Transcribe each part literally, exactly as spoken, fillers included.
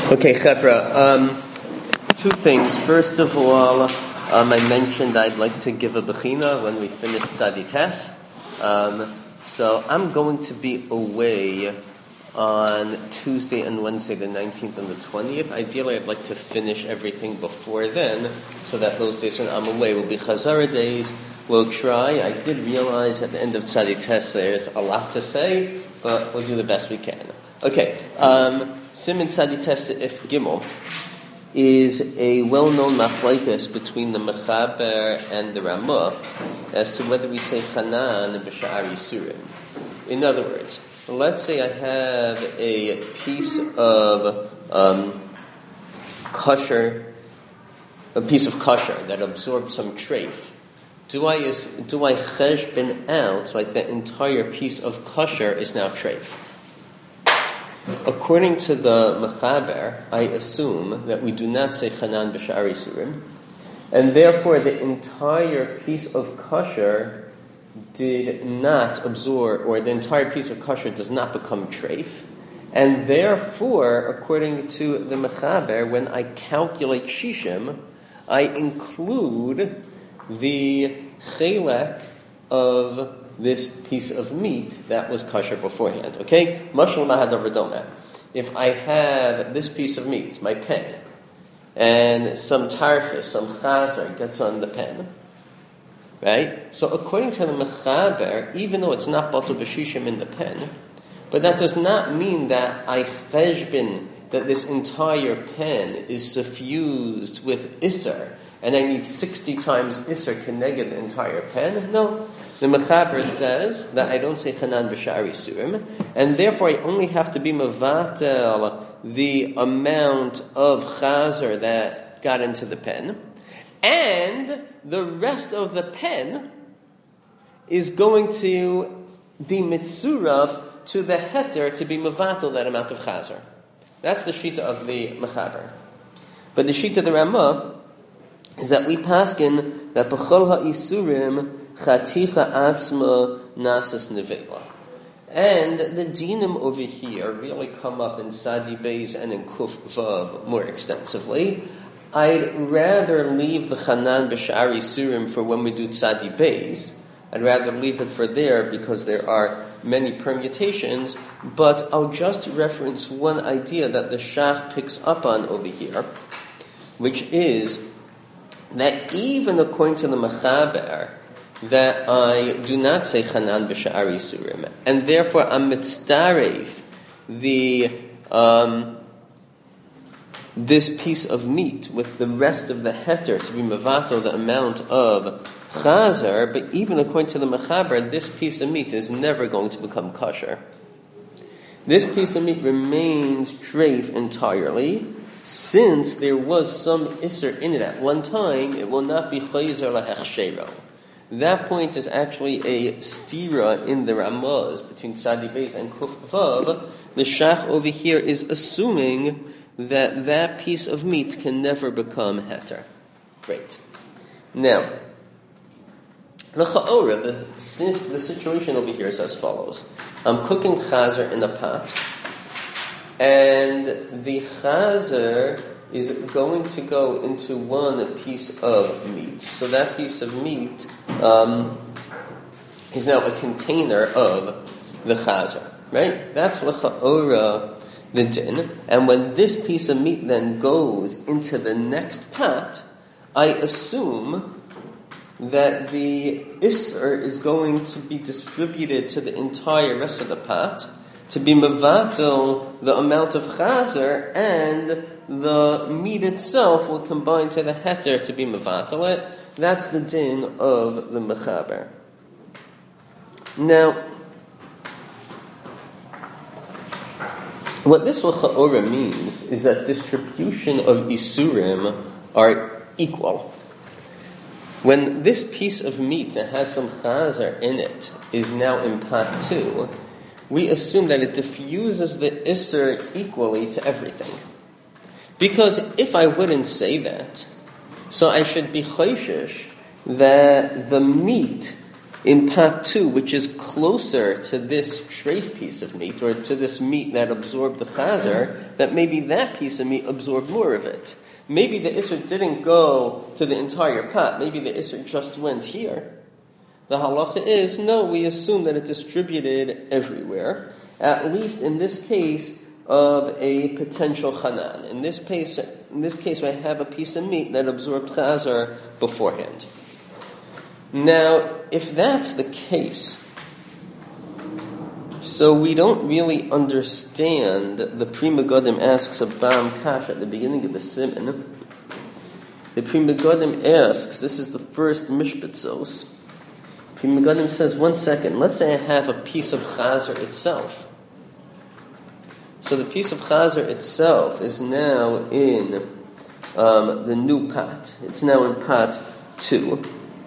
Okay, Chevra, um, two things. First of all, um, I mentioned I'd like to give a bechina when we finish Tzadi Tes. Um, so I'm going to be away on Tuesday and Wednesday, the nineteenth and the twentieth. Ideally, I'd like to finish everything before then, so that those days when I'm away will be Chazara days. We'll try. I did realize at the end of Tzadi Tes there's a lot to say, but we'll do the best we can. Okay, um... Siman Tzadi Tes if Gimel is a well-known machlokes between the Mechaber and the Ramah as to whether we say Chanan b'sha'ar Yisurim. In other words, let's say I have a piece of um, kosher, a piece of kosher that absorbed some treif. Do I do I cheshbon out like the entire piece of kosher is now treif? According to the Mechaber, I assume that we do not say Chanan b'sha'ar Yisurim, and therefore the entire piece of kosher did not absorb, or the entire piece of kosher does not become treif, and therefore, according to the Mechaber, when I calculate shishim, I include the chelek of this piece of meat that was kosher beforehand. Okay? Mashal mahadav redoma. If I have this piece of meat, my pen, and some tarfis, some chazer gets on the pen, right? So according to the Mechaber, even though it's not batul b'shishim in the pen, but that does not mean that I cheshbin, that this entire pen is suffused with isser, and I need sixty times isser keneged the entire pen. No. The Mechaber says that I don't say Chanan b'sha'ar Yisurim, and therefore I only have to be mevatel the amount of chazer that got into the pen, and the rest of the pen is going to be mitzurav to the heter to be mevatel that amount of chazer. That's the shita of the Mechaber. But the shita of the Ramah is that we paskin that b'chol ha'isurim chaticha atzma nasas nevela. And the dinim over here really come up in Tzadi Beis and in Kuf Vav more extensively. I'd rather leave the Chanan b'sha'ar Yisurim for when we do Tzadi Beis. I'd rather leave it for there because there are many permutations, but I'll just reference one idea that the Shach picks up on over here, which is that even according to the Mechaber, that I do not say Chanan b'sha'ar Yisurim, and therefore I'm mitzdaref the um, this piece of meat with the rest of the heter to be mevatel the amount of chazer, but even according to the Mechaber, this piece of meat is never going to become kosher. This piece of meat remains treif entirely. Since there was some isser in it at one time, it will not be chayzer lahechshero. That point is actually a stira in the Ramaz between Tzadi Beis and Kuf Vav. The Shach over here is assuming that that piece of meat can never become heter. Great. Now, the cha'ora, the, the situation over here is as follows. I'm cooking chazer in a pot, and the chazer is going to go into one piece of meat. So that piece of meat um, is now a container of the chazer, right? That's l'cha'ora the din. And when this piece of meat then goes into the next pot, I assume that the isser is going to be distributed to the entire rest of the pot, to be mevatel the amount of chazer, and the meat itself will combine to the heter to be mevatel it. That's the din of the Mechaber. Now, what this l'cha'ora means is that distribution of isurim are equal. When this piece of meat that has some chazer in it is now in pot two, we assume that it diffuses the isser equally to everything. Because if I wouldn't say that, so I should be choishish that the meat in Pat two, which is closer to this treif piece of meat, or to this meat that absorbed the chazer, that maybe that piece of meat absorbed more of it. Maybe the Isser didn't go to the entire pot. Maybe the Isser just went here. The halacha is, no, we assume that it distributed everywhere, at least in this case of a potential chanan. In this case, in this case, I have a piece of meat that absorbed chazer beforehand. Now, if that's the case, so we don't really understand. The Pri Megadim asks a Bam Kash at the beginning of the Siman. The Pri Megadim asks, this is the first Mishpatzos. Pri Megadim says, one second, let's say I have a piece of chazer itself. So the piece of chazer itself is now in um, the new pot. It's now in pot two.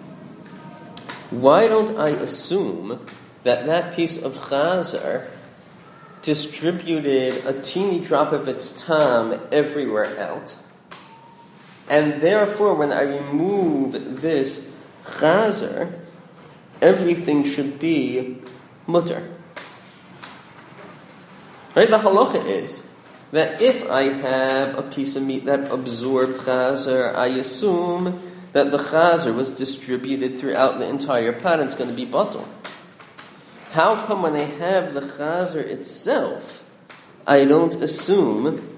Why don't I assume that that piece of chazer distributed a teeny drop of its tam everywhere else, and therefore when I remove this chazer, everything should be mutter? Right? The halacha is that if I have a piece of meat that absorbed chazer, I assume that the chazer was distributed throughout the entire pot and it's going to be batel. How come when I have the chazer itself, I don't assume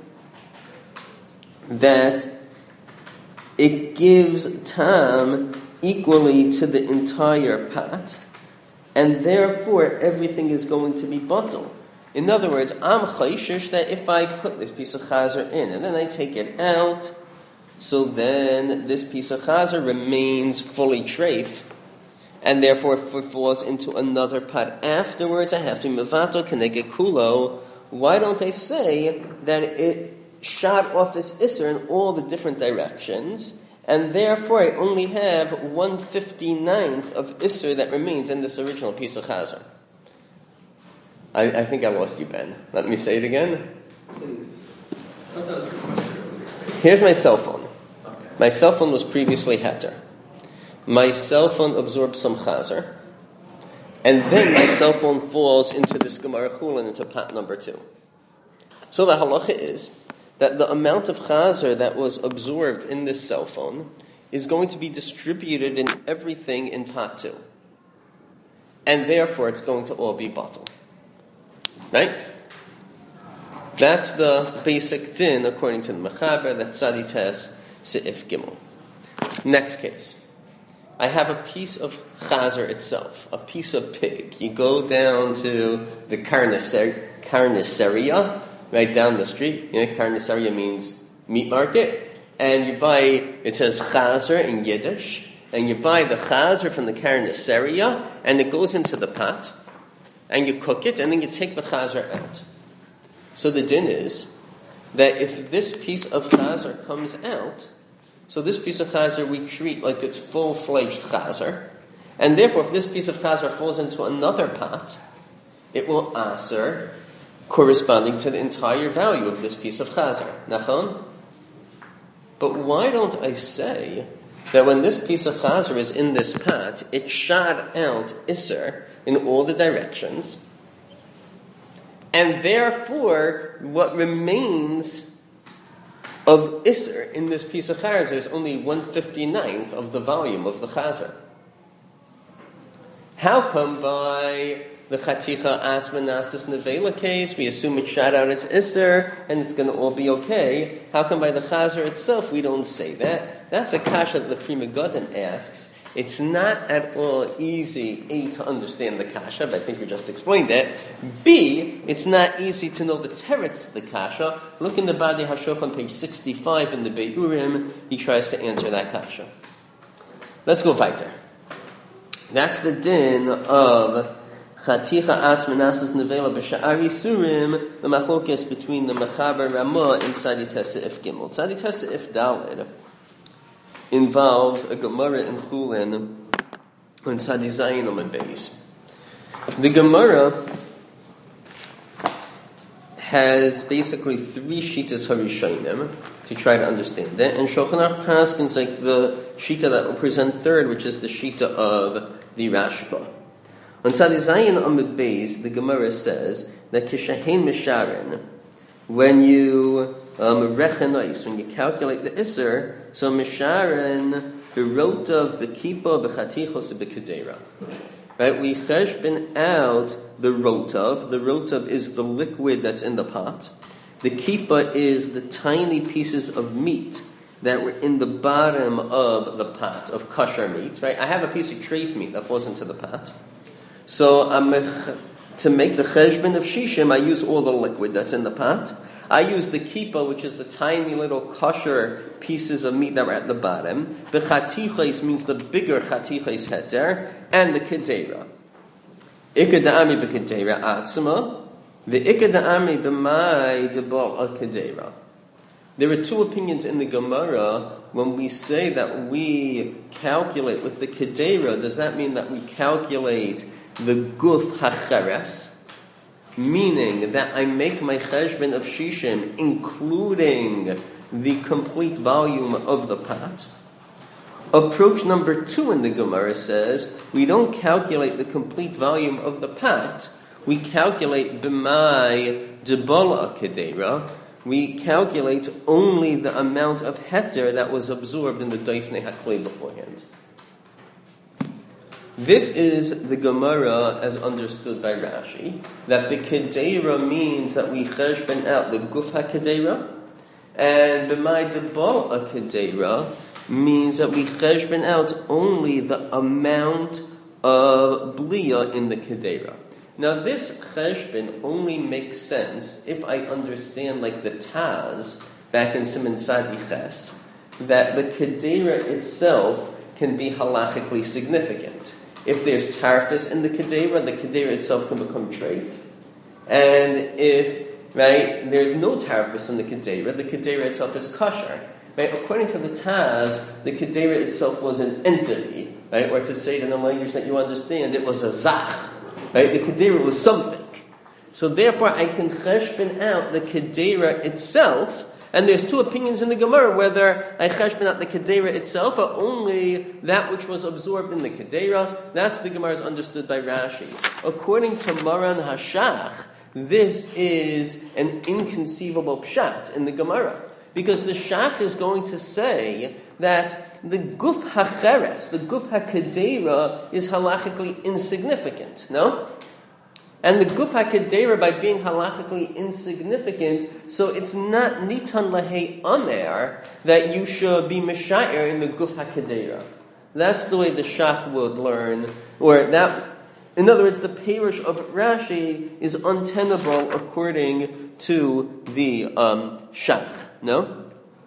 that it gives tam equally to the entire pot, and therefore everything is going to be batel? In other words, I'm chayshish that if I put this piece of chazer in and then I take it out, so then this piece of chazer remains fully treif, and therefore if it falls into another pot afterwards, I have to mevato keneged kulo. Why don't I say that it shot off this isser in all the different directions, and therefore I only have one fifty-ninth of isser that remains in this original piece of chazer? I, I think I lost you, Ben. Let me say it again. Please. Here's my cell phone. My cell phone was previously heter. My cell phone absorbs some chazer, and then my cell phone falls into this Gemara Chulin, into pot number two. So the halacha is that the amount of chazer that was absorbed in this cell phone is going to be distributed in everything in pot two, and therefore it's going to all be batel. Right? That's the basic din according to the Mechaber. That's Tzadi Tes Seif Gimel. Next case. I have a piece of chazer itself, a piece of pig. You go down to the carnicer- carniceria, right down the street. You know, carniceria means meat market. And you buy, it says chazer in Yiddish, and you buy the chazer from the carniceria, and it goes into the pot, and you cook it, and then you take the chazer out. So the din is that if this piece of chazer comes out, so this piece of chazer we treat like it's full-fledged chazer, and therefore if this piece of chazer falls into another pot, it will aser corresponding to the entire value of this piece of chazer. Nachon? But why don't I say that when this piece of chazer is in this pot, it shot out iser in all the directions, and therefore what remains of Isser in this piece of chazer is only one fifty-ninth of the volume of the chazer? How come by the Chaticha Atzmanasis Nevela case we assume it shot out its Isser and it's going to all be okay? How come by the chazer itself we don't say that? That's a kasha that the Pri Megadim asks. It's not at all easy, A, to understand the kasha, but I think we just explained that. B, it's not easy to know the teretz of the kasha. Look in the Badi HaShoch on page sixty-five in the Beirurim. He tries to answer that kasha. Let's go weiter. That's the din of Chaticha Atzmanasis Nevela B'Sha'ar Yisurim, the machlokes between the Mechaber Ramah and Tzadi Tes Seif Gimel. Tzadi Tes Seif Daled involves a Gemara in Chulin on Tzadi Zayin on Beis. The Gemara has basically three shitas harishonim to try to understand it, and Shulchan Aruch paskins like the shita that will present third, which is the shita of the Rashba. On Tzadi Zayin Amud Beis, the Gemara says that kishahen misharin, when you um, rechanais, when you calculate the iser, so misharin berotav bekipa bechatichos bekedera. Right, we cheshbon out the rotav. The rotav is the liquid that's in the pot. The kipa is the tiny pieces of meat that were in the bottom of the pot of kosher meat. Right, I have a piece of treif meat that falls into the pot. So I'm, to make the cheshbon of shishim, I use all the liquid that's in the pot. I use the kipa, which is the tiny little kosher pieces of meat that were at the bottom. The chatiches means the bigger chatiches heter, and the kedera. Ikad da'ami b'kedera atzma, the ikad da'ami b'mai debal kedera. There are two opinions in the Gemara when we say that we calculate with the kedera. Does that mean that we calculate the guf hacheres, meaning that I make my cheshbon of shishim including the complete volume of the pot? Approach number two in the Gemara says we don't calculate the complete volume of the pot. We calculate b'mai debala kedera. We calculate only the amount of heter that was absorbed in the doifnei haklei beforehand. This is the Gemara as understood by Rashi, that the kedera means that we cheshbon out the guf ha-kedera, and the my debal ha-kedera means that we cheshbon out only the amount of bliya in the kedera. Now this cheshbon only makes sense if I understand, like the Taz back in Siman Tzadi Ches, that the kedera itself can be halachically significant. If there's tarfus in the kedera, the kedera itself can become treif. And if, right, there's no tarfus in the kedera, the kedera itself is kosher. Right? According to the Taz, the kedera itself was an entity, right? Or to say it in a language that you understand, it was a zach. Right? The kedera was something. So therefore, I can cheshbon out the kedera itself. And there's two opinions in the Gemara, whether I cheshbon out the kedera itself or only that which was absorbed in the kedera. That's the Gemara is understood by Rashi. According to Maran Hashach, this is an inconceivable pshat in the Gemara. Because the Shach is going to say that the guf hacheres, the guf hakedera, is halachically insignificant. No? And the guf hakedera, by being halachically insignificant, so it's not nitan lahei amer that you should be mishayer in the guf hakedera. That's the way the Shach would learn, or that, in other words, the perush of Rashi is untenable according to the um, Shach. No?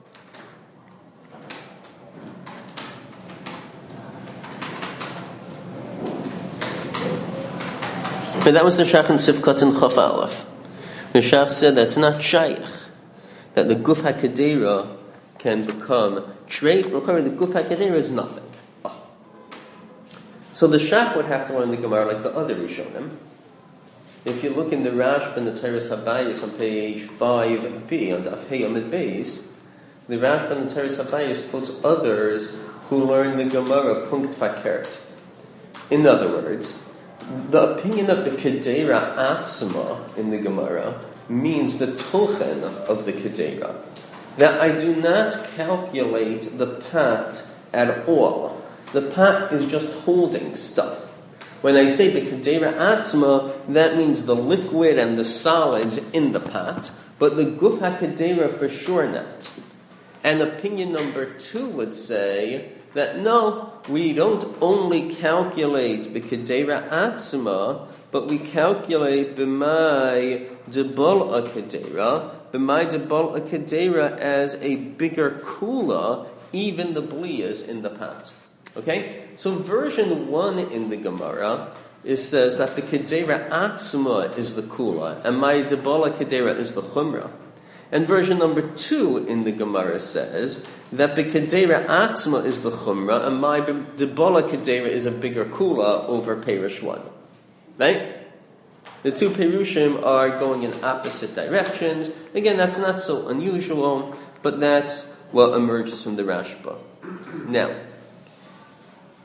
But that was the Shach in Sifkat and Chaf Aleph. The Shach said that's not shaykh, that the guf hakedera can become treif. The guf hakedera is nothing. Oh. So the Shach would have to learn the Gemara like the other Rishonim. If you look in the Rashba and the Teres Habayis on page five b, on Daf Hey Amud Beis, the Rashba and the Teres Habayis quotes others who learn the Gemara punkt fakert. In other words, the opinion of the Kedera Atzma in the Gemara means the tochen of the Kedera. That I do not calculate the pat at all. The pat is just holding stuff. When I say the Kedera Atzma, that means the liquid and the solids in the pot, but the Guf HaKedera for sure not. And opinion number two would say that no, we don't only calculate the Kedera Atzma, but we calculate B'mai Debal HaKedera, B'mai Debal HaKedera as a bigger kula, even the bliyas in the pot. Okay? So version one in the Gemara is says that the Kedera Atzma is the Kula, and my Debala Kedera is the Chumrah. And version number two in the Gemara says that the Kedera Atzma is the Chumrah, and my Debala Kedera is a bigger Kula over Perush one. Right? The two Perushim are going in opposite directions. Again, that's not so unusual, but that's what emerges from the Rashba. Now,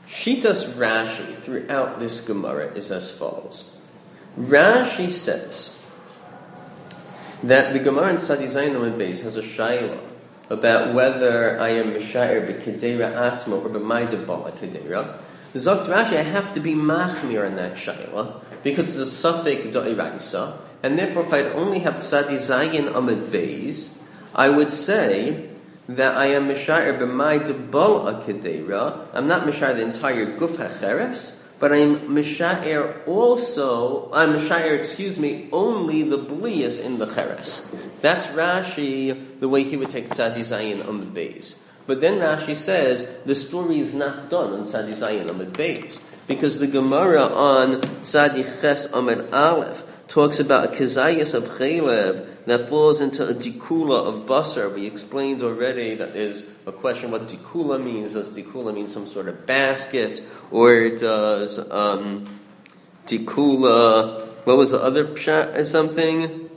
Shitas Rashi throughout this Gemara is as follows. Rashi says that the Gemara in Sadi Zayin Amud Beis has a shayla about whether I am Mishair b'kedera atma or b'mayda bala kedera. Zokt Rashi, I have to be machmir in that shayla because it's a suffix da'iraisa, and therefore if I'd only have Sadi Zayin Amud Beis, I would say that I am Mishair b'mayda bala kedera. I'm not Mishair the entire guf hacheres, but I'm Mishair also, I'm Mishair, excuse me, only the blias in the cheres. That's Rashi, the way he would take Tzadi Zayin Amud Beis. But then Rashi says, the story is not done on Tzadi Zayin Amud Beis, because the Gemara on Tzadi Ches Amud Aleph talks about a kezayis of chelev that falls into a dikula of basar. We explained already that there's a question what dikula means. Does dikula mean some sort of basket? Or does um, dikula, what was the other pshat or something?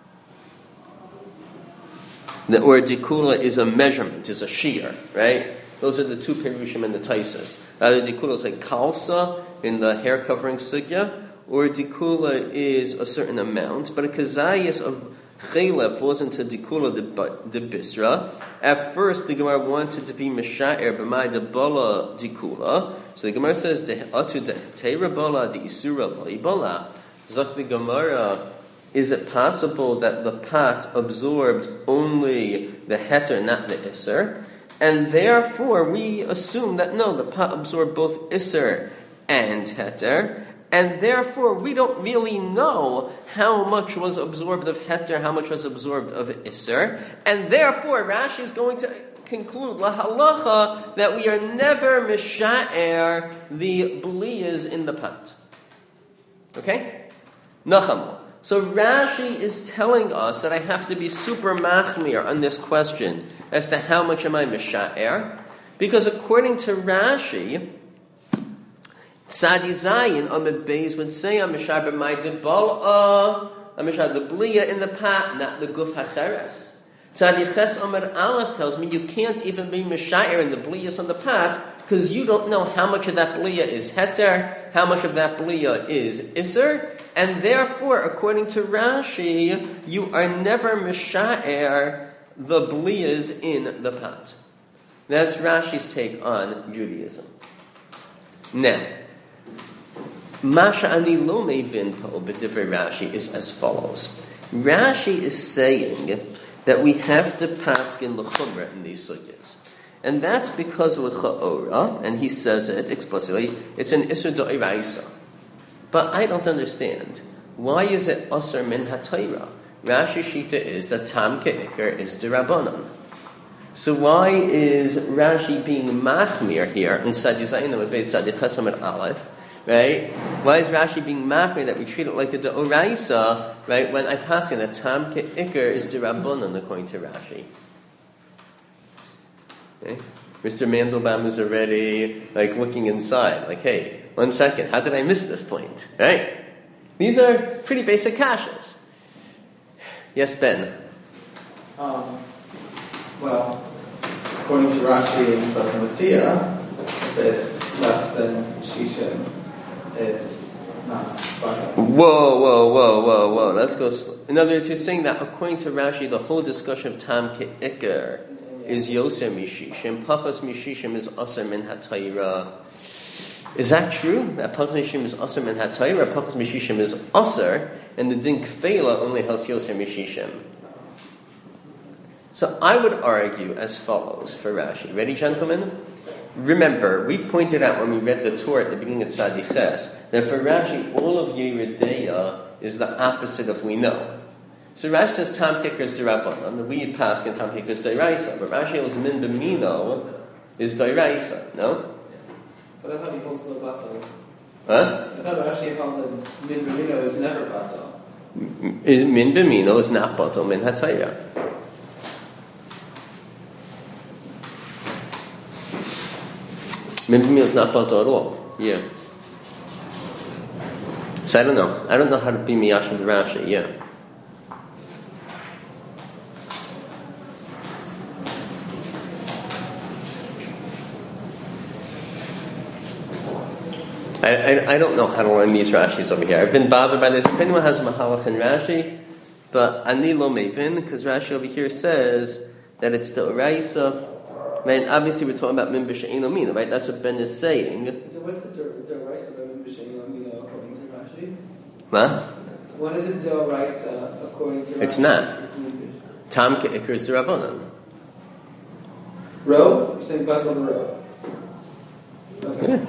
The, or dikula is a measurement, is a shear, right? Those are the two perushim and the taisas. Either dikula is like kalsa in the hair covering sugya, or dikula is a certain amount, but a kazayas of chelev falls into dikula de bisra. At first, the Gemara wanted to be mishaer b'may de bala dikula. So the Gemara says de atu de teira bala de isura bali bala. Zok the Gemara, is it possible that the pat absorbed only the heter, not the iser? And therefore, we assume that no, the pat absorbed both iser and heter. And therefore, we don't really know how much was absorbed of heter, how much was absorbed of iser. And therefore, Rashi is going to conclude, la halacha, that we are never misha'er the bliyas in the pot. Okay? Nacham. So Rashi is telling us that I have to be super machmir on this question as to how much am I misha'er. Because according to Rashi, Tzadi Zayin Amud Beis would say I'm Mishar b'may de bal'a, I'm Mishar the bliya in the pot, not the guf hacheres. Tzadi Ches Amud Aleph tells me you can't even be Mishar in the bliyas on the pot because you don't know how much of that bliya is heter, how much of that bliya is iser, and therefore, according to Rashi, you are never Mishar the bliyas in the pot. That's Rashi's take on Judaism. Now, Masha ani lo mevin po b'divrei Rashi is as follows. Rashi is saying that we have to paskin l'chumra in these sugyas. And that's because l'cha'ora, and he says it explicitly, it's an isur da'iraisa. But I don't understand. Why is it asr min ha'tayra? Rashi shita is that tam ke'ikr is d'rabanan. So why is Rashi being machmir here in Sadi Zayin Amud Beis Sadi Ches Amud Aleph? Right? Why is Rashi being machmir that we treat it like a deoraisa? Right? When I pass in that tam ke'ikr is d'rabanan according to Rashi. Okay? Mister Mandelbaum is already like looking inside, like, hey, one second, how did I miss this point? Right? These are pretty basic kashas. Yes, Ben. Um. Well, according to Rashi and Bava Metzia, it's less than Shishim. It's not Bata. Whoa, whoa, whoa, whoa, whoa. Let's go. Sl- In other words, you're saying that according to Rashi, the whole discussion of Tam Ke'ikr is Yoser Mishishim. Pachas Mishishim is Aser Min HaTayra. Is that true? That Pachas Mishishim is Aser Min HaTayra? Pachas Mishishim is Aser, and the Din Kfela only has Yoser Mishishim. So I would argue as follows for Rashi. Ready, gentlemen? Remember, we pointed out when we read the Torah at the beginning of Tzadi Ches that for Rashi, all of Yeridea is the opposite of we know. So Rashi says Tam Ke'ikr is d'Rabbanan, the we pass and Tam Ke'ikr is d'Oraisa, but Rashi holds Min B'mino is d'Oraisa, no? But I thought he holds no Batal. Huh? I thought Rashi held that Min B'mino is never Batal. Min B'mino is not Batal Min HaTayra. Min B'mino is not Batal at all. Yeah. So I don't know. I don't know how to be Miyashim Rashi. Yeah. I, I, I don't know how to learn these Rashis over here. I've been bothered by this. If anyone has a Mahalach in Rashi, but Ani lo mevin, because Rashi over here says that it's the Oraisa. Right? Obviously, we're talking about Min B'She'eino Mina, right? That's what Ben is saying. So what's the Oraisa of Min B'She'eino Mina according to Rashi? What? What is it Oraisa according to Rashi? It's not. Tam Ke'ikr is D'Rabbanan. Row? You're saying Bat's on the row. Okay. Yeah.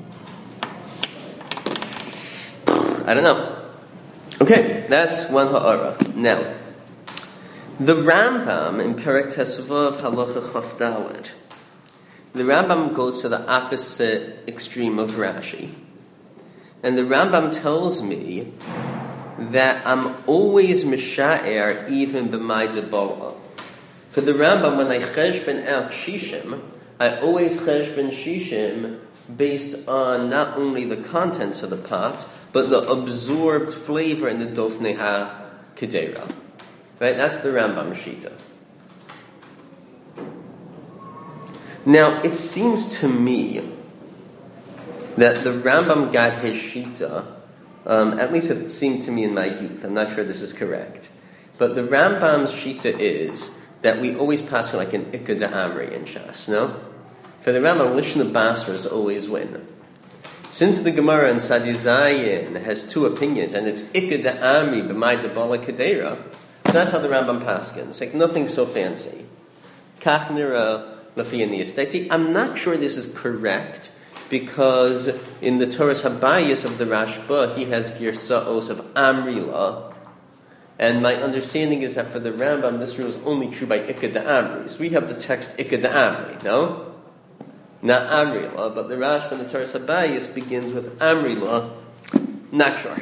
I don't know. Okay, that's one ha'ara. Now, the Rambam in Perek Tesvav Halacha Chaf Daled, the Rambam goes to the opposite extreme of Rashi, and the Rambam tells me that I'm always misha'er even b'may debola. For the Rambam, when I cheshben out shishim, I always cheshben shishim based on not only the contents of the pot, but the absorbed flavor in the dofnei ha-kedera. Right? That's the Rambam Shita. Now, it seems to me that the Rambam got his Shita, um, at least it seemed to me in my youth, I'm not sure this is correct, but the Rambam's Shita is that we always pass like an Ikka Da'amri in Shas, no? For the Rambam, Lishna Basras always win. Since the Gemara in Sadi Zayin has two opinions, and it's Ikka Da'amri b'may debala kedera, so that's how the Rambam paskins. It's like nothing so fancy. Kach nira lafi niyasteti. I'm not sure this is correct because in the Torah's Habayis of the Rashba, he has girsaos of Amrila. And my understanding is that for the Rambam, this rule is only true by Ikka Da'amri. So we have the text Ikka Da'amri, no? Not Amrila, but the Rashba in the Torah's Habayis begins with Amrila. Not sure.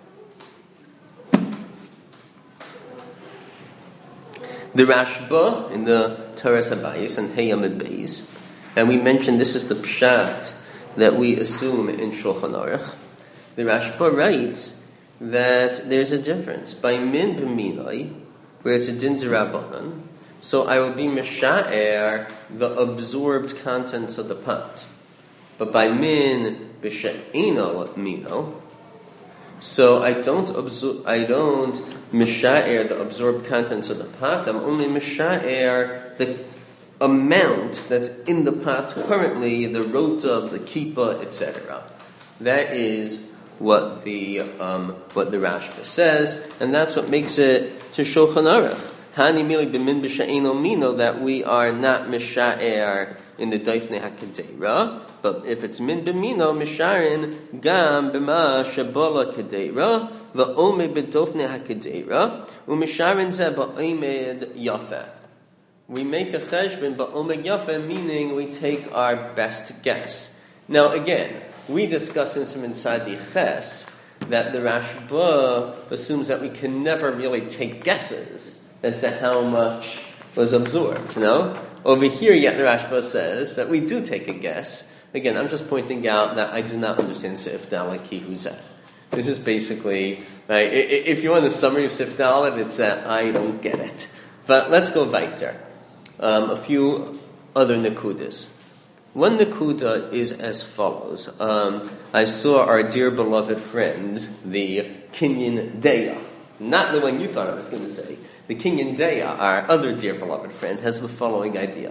The Rashba in the Torah's Habayis and Heyamid Beis, and we mentioned this is the pshat that we assume in Shulchan Aruch. The Rashba writes that there's a difference. By min b'minai, where it's a din d'Rabbanan, so I will be misha'er the absorbed contents of the pot. But by min b'she'eino mino, so I don't absor- I don't misha'er the absorbed contents of the pot. I'm only misha'er the amount that's in the pot currently, the rota, the kippah, et cetera. That is what the um, what the Rashba says, and that's what makes it to Shulchan Aruch. Hani milik b'min b'she'eino mino, that we are not misha'er in the Daifnei HaKedera, but if it's min b'mino, misharin gam b'ma shabola kedera, v'omei b'dofnei HaKedera, u'misharin ze ba'omed yafeh. We make a cheshbon ba'omed yafeh, meaning we take our best guess. Now again, we discuss in some inside the ches that the Rashba assumes that we can never really take guesses as to how much was absorbed, no? Over here, yet the Rashba says that we do take a guess. Again, I'm just pointing out that I do not understand Sif Dalet Ki Huzeh. This is basically, right, if you want a summary of Sif Dalet, it's that I don't get it. But let's go weiter. Um, a few other Nakudas. One Nakuda is as follows. Um, I saw our dear beloved friend, the Kinyan Deya. Not the one you thought I was going to say. The Kinyan Deya, our other dear beloved friend, has the following idea.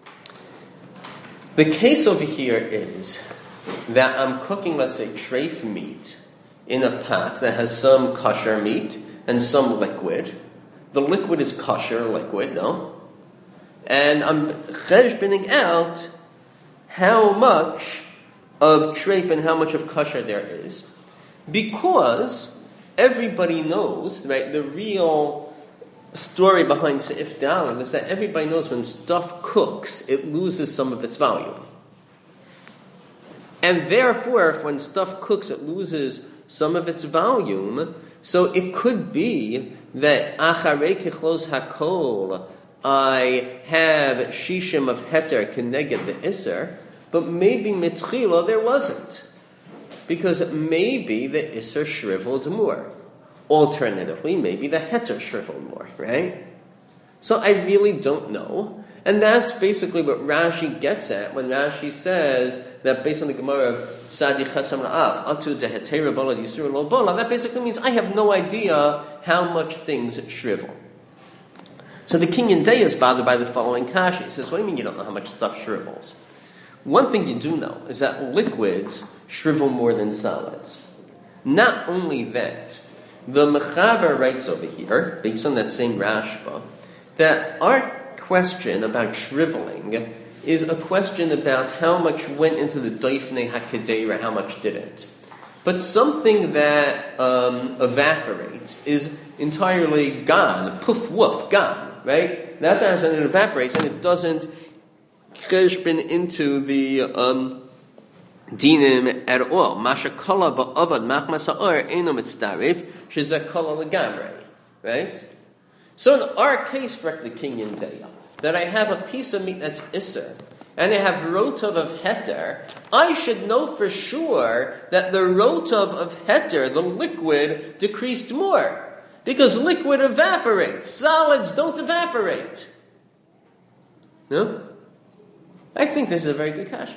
The case over here is that I'm cooking, let's say, treif meat in a pot that has some kosher meat and some liquid. The liquid is kosher liquid, no? And I'm cheshbening out how much of treif and how much of kosher there is. Because everybody knows, right, the real story behind Seif Dalet is that everybody knows when stuff cooks, it loses some of its volume. And therefore, if when stuff cooks, it loses some of its volume, so it could be that acharei kichlos hakol, I have shishim of heter keneged the iser, but maybe mitchila there wasn't. Because maybe the iser shriveled more. Alternatively, maybe the heter shriveled more, right? So I really don't know. And that's basically what Rashi gets at when Rashi says that based on the Gemara of Sadi Chesam Ra'av, Atu de Hetera Bola Yisur Lo Bola, that basically means I have no idea how much things shrivel. So the king in Day is bothered by the following kasha. He says, what do you mean you don't know how much stuff shrivels? One thing you do know is that liquids shrivel more than solids. Not only that, the Mechaber writes over here, based on that same Rashba, that our question about shriveling is a question about how much went into the Doifnei HaKedeira, how much didn't. But something that um, evaporates is entirely gone, poof, woof, gone, right? That's how it evaporates, and it doesn't cheshbin into the um, dinim at all. Masha kala va'avad machmas ha'or eno mitzdarif shezeh kala legamrei, right? So in our case, for the king in Deya, that I have a piece of meat that's isser, and I have rotov of heter, I should know for sure that the rotov of heter, the liquid, decreased more. Because liquid evaporates. Solids don't evaporate. No? I think this is a very good kasha.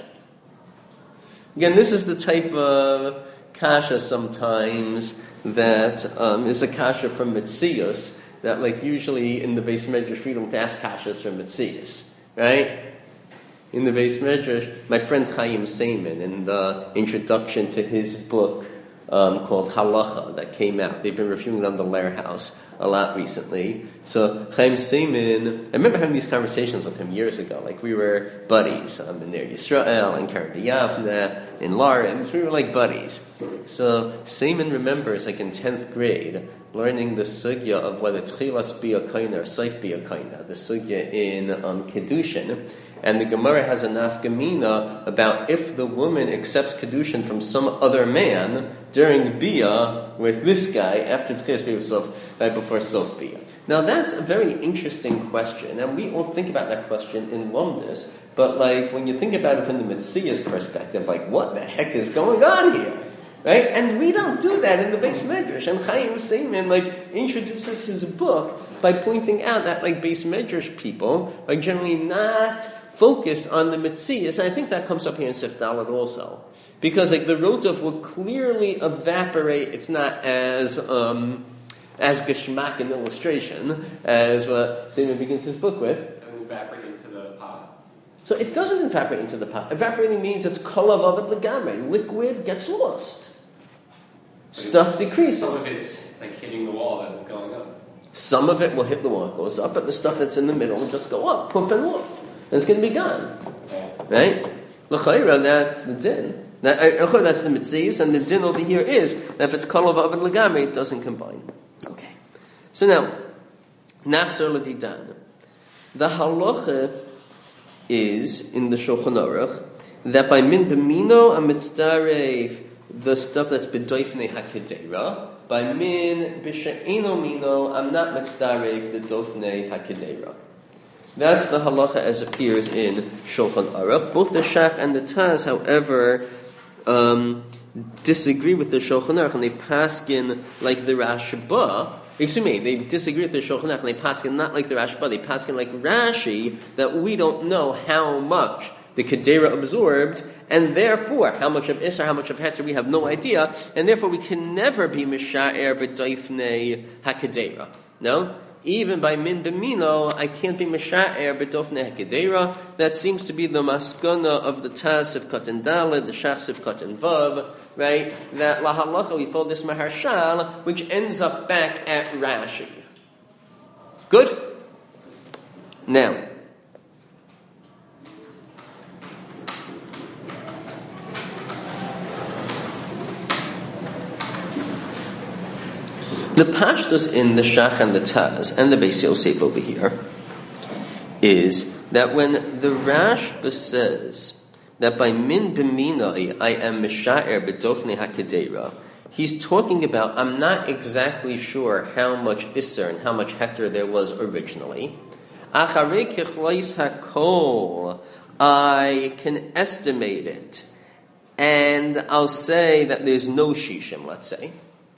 Again, this is the type of kasha sometimes that um, is a kasha from Metzius, that like usually in the Beis Medrash we don't ask kashas from Metzius, right? In the Beis Medrash, my friend Chaim Seiman, in the introduction to his book um, called Halacha that came out, they've been reviewing it on the Lehr House a lot recently. So Chaim Seiman, I remember having these conversations with him years ago. Like we were buddies um, in Ner Yisrael, in Karen B'Yavne, in Lawrence. We were like buddies. So Seiman remembers, like in tenth grade, learning the sugya of whether tchilas bia kaina or seif bia kaina, the sugya in um, Kedushin. And the Gemara has a nafgamina about if the woman accepts Kedushin from some other man during Bia with this guy after Tchilas Bia Sof, right before Sof Bia. Now that's a very interesting question, and we all think about that question in Lumdus, but like when you think about it from the Metzias perspective, like what the heck is going on here? Right? And we don't do that in the Beis Medrash. And Chaim Seiman like introduces his book by pointing out that like Beis Medrash people are generally not focused on the Metzias. And I think that comes up here in Sif Dalet also. Because like the Rotov will clearly evaporate. It's not as um, as geschmack in illustration as what Seiman begins his book with. It will evaporate into the pot. So it doesn't evaporate into the pot. Evaporating means it's kolav avid legamre. Liquid gets lost. Stuff decreases. Some of it's like hitting the wall as it's going up. Some of it will hit the wall, it goes up, but the stuff that's in the middle will just go up, poof and woof. And it's going to be gone. Yeah. Right? L'chayra, that's the din. That, uh, that's the mitzias, and the din over here is that if it's kolav avid legamre, it doesn't combine. Okay. So now, nachzor l'didan. The halacha is, in the Shulchan Aruch, that by min b'mino amitzdaref, the stuff that's b'doifnei hakedera, by min b'she'eno mino, I'm not mitzdaref the doifnei hakedera. That's the halacha as appears in Shulchan Aruch. Both the Shach and the Taz, however, um, disagree with the Shulchan Aruch, and they paskin like the Rashba. Excuse me, they disagree with the Shulchan Aruch, and they paskin not like the Rashba. They paskin like Rashi, that we don't know how much the Kedera absorbed, and therefore, how much of Isser, how much of Heter, we have no idea, and therefore we can never be Misha'er b'doifnei HaKedera. No? Even by Min B'mino, I can't be Misha'er b'doifnei HaKedera. That seems to be the maskana of the Taz of Katan Daled, the Shach of Katan Vav, right? That La Halacha, we follow this Maharshal, which ends up back at Rashi. Good? Now, the pashtus in the Shach and the Taz and the Beis Yosef over here is that when the Rashba says that by min b'minai I am misha'er b'dofnei hakedera, he's talking about I'm not exactly sure how much Isser and how much Hector there was originally. Acharei kichlois hakol, I can estimate it, and I'll say that there's no shishim, let's say.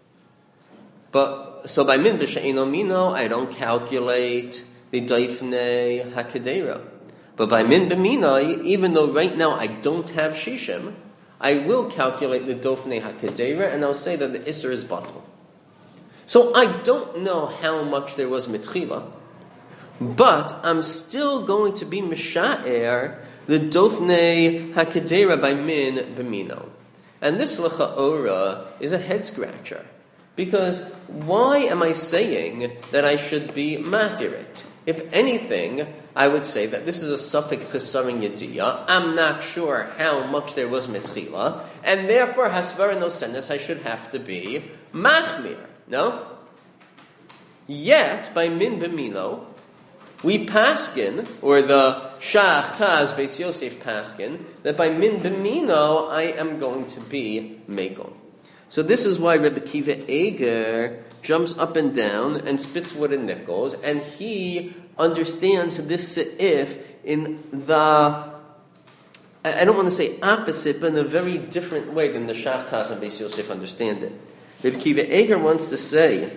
But so by min b'she'eno mino, I don't calculate the doifnei hakedera. But by min b'minai, even though right now I don't have shishim, I will calculate the dofnei hakadera, and I'll say that the isser is batal. So I don't know how much there was mitchila, but I'm still going to be misha'er the dofnei hakadera by min b'mino. And this l'cha'ora is a head scratcher. Because why am I saying that I should be matirit? If anything, I would say that this is a suffik chesaring yediyah. I'm not sure how much there was mitchila, and therefore hasvara no sendes, I should have to be machmir. No? Yet, by min b'mino, we paskin, or the Shach Taz Beis Yosef paskin, that by min b'mino, I am going to be megal. So this is why Rebbe Kiva Eger jumps up and down and spits wood and nickels, and he understands this se'if in the, I don't want to say opposite, but in a very different way than the Shach Taz and Beis Yosef understand it. Rebbe Kiva Eger wants to say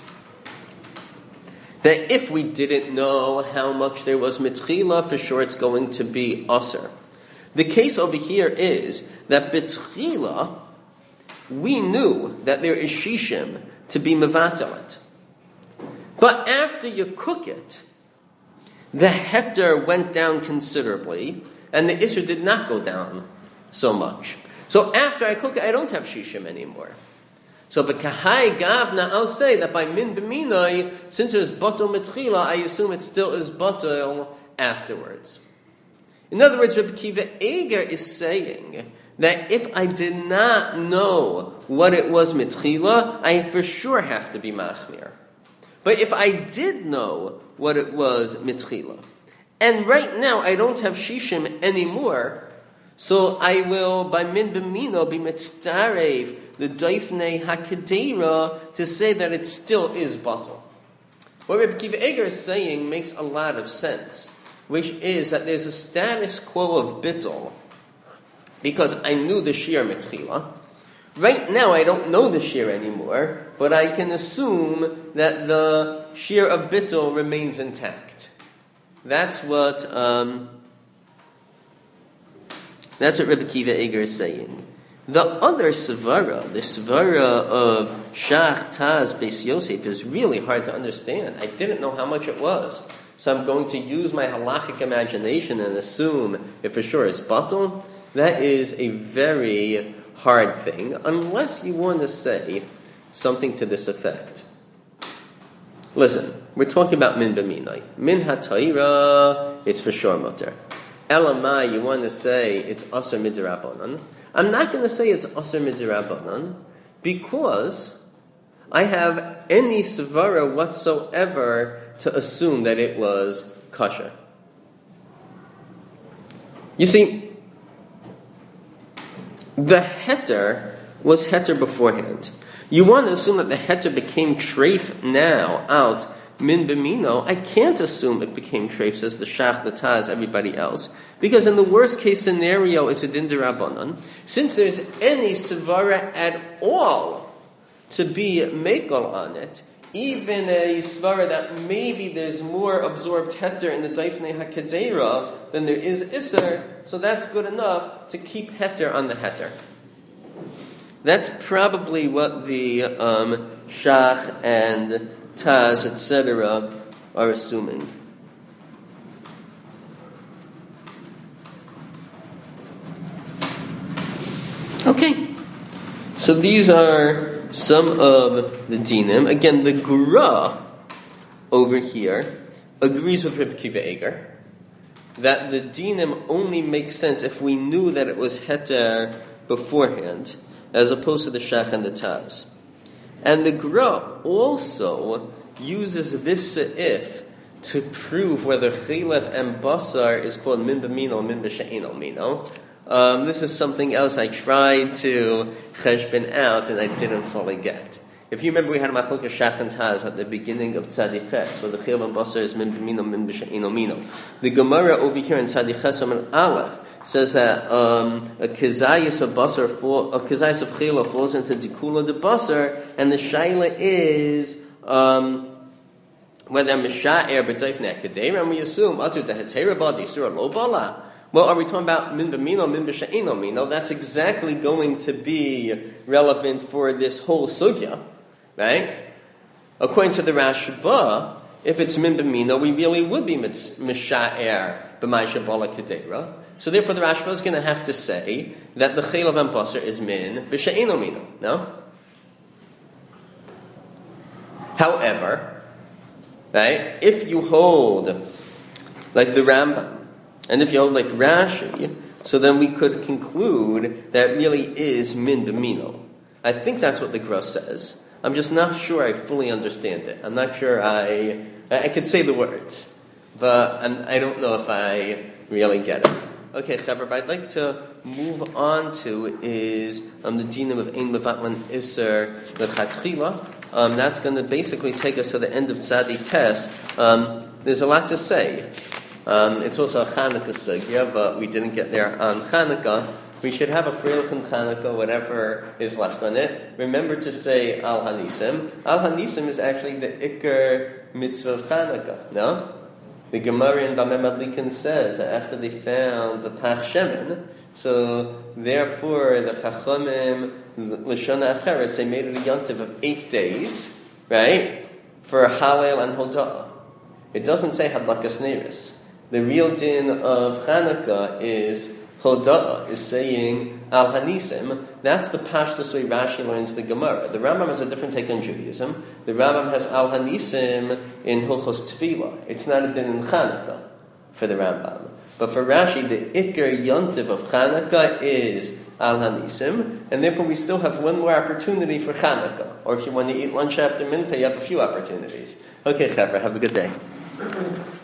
that if we didn't know how much there was mitchila, for sure it's going to be aser. The case over here is that betchila, we knew that there is shishim to be mevatalet. But after you cook it, the heter went down considerably, and the isser did not go down so much. So after I cook it, I don't have shishim anymore. So b'kahai gavna, I'll say that by min b'minai, since there's batel mitchila, I assume it still is batel afterwards. In other words, Rebbe Kiva Eger is saying that if I did not know what it was mitchila, I for sure have to be machmir. But if I did know what it was mitchila, and right now I don't have shishim anymore, so I will, by min b'mino, be mitztarev the doifnei hakadera to say that it still is batel. What Rebbe Kiva Eger is saying makes a lot of sense, which is that there's a status quo of bittul, because I knew the shir mitchila. Right now I don't know the shir anymore, but I can assume that the shir of bittul remains intact. That's what um, that's what Rebbe Kiva Eger is saying. The other svara, the svara of Shach Taz Beis Yosef, is really hard to understand. I didn't know how much it was, so I'm going to use my halachic imagination and assume it for sure is batel. That is a very hard thing, unless you want to say something to this effect. Listen, we're talking about min b'minai. Min ha'tayra, it's for sure mutter. Elamai, you want to say it's aser midrabanan. I'm not going to say it's aser midrabanan because I have any svara whatsoever to assume that it was kosher. You see, the heter was heter beforehand. You want to assume that the heter became treif now, out, min b'mino. I can't assume it became treif, says the Shach, the Taz, everybody else. Because in the worst case scenario, it's a din d'Rabbanan. Since there's any svara at all to be mekel on it, even a svara that maybe there's more absorbed heter in the daifnei hakadera than there is iser, so that's good enough to keep heter on the heter. That's probably what the um, Shach and Taz, et cetera, are assuming. Okay, so these are some of the dinim. Again, the Gra over here agrees with Rebbe Kiva Eger that the dinim only make sense if we knew that it was heter beforehand, as opposed to the Shach and the Taz. And the Gra also uses this se'if to prove whether chilef and basar is called min b'mino or min b'she'eno mino. Um, this is something else I tried to cheshbon out and I didn't fully get. If you remember, we had a machlokes Shach and Taz at the beginning of Tzadik Ches, where the chilef and basar is min b'mino, min b'she'eno mino. The Gemara over here in Tzadik Ches and Aleph says that um, a kezayis of basar, fall, a kezayis of chila falls into dikula de basar, and the shaila is um, whether Misha'er b'toifnei kedera, and we assume atu dehetera badi surah lo bala. Well, are we talking about min b'mino, min b'sha'ino mino? That's exactly going to be relevant for this whole sugya, right? According to the Rashba, if it's min b'mino, we really would be misha'er b'may shabala kedera. So therefore, the Rashba is going to have to say that the chayil of ambasar is min b'sha'ino mino. No. However, right? If you hold like the Rambam, and if you hold like Rashi, so then we could conclude that really is min b'mino. I think that's what the Gra says. I'm just not sure I fully understand it. I'm not sure I I could say the words, but I'm, I don't know if I really get it. Okay, Chaver, I'd like to move on to is um, the dinim of Ein Mevatlan Isser L'Chatchila. Um, that's going to basically take us to the end of Tzadi Tes. Um, there's a lot to say. Um, it's also a Chanukah sugya, but we didn't get there on Chanukah. We should have a Freilich and Chanukah, whatever is left on it. Remember to say Al Hanisim. Al Hanisim is actually the Iker mitzvah of Chanukah, no? The Gemara in Bameh Madlikin says that after they found the Pach Shemen, so therefore the Chachamim, L'shana Acheres, they made it a yontiv of eight days, right, for Halel and Hoda'ah. It doesn't say Hadlakas Neiris. The real din of Chanukah is Hoda'ah, is saying Al Hanisim. That's the Pashtus way Rashi learns the Gemara. The Rambam has a different take on Judaism. The Rambam has Al Hanisim in Hilchos Tefillah. It's not a din in Chanukah for the Rambam. But for Rashi, the Iker Yontiv of Chanukah is Al Hanisim, and therefore we still have one more opportunity for Chanukah. Or if you want to eat lunch after Mincha, you have a few opportunities. Okay, Chevra, have a good day.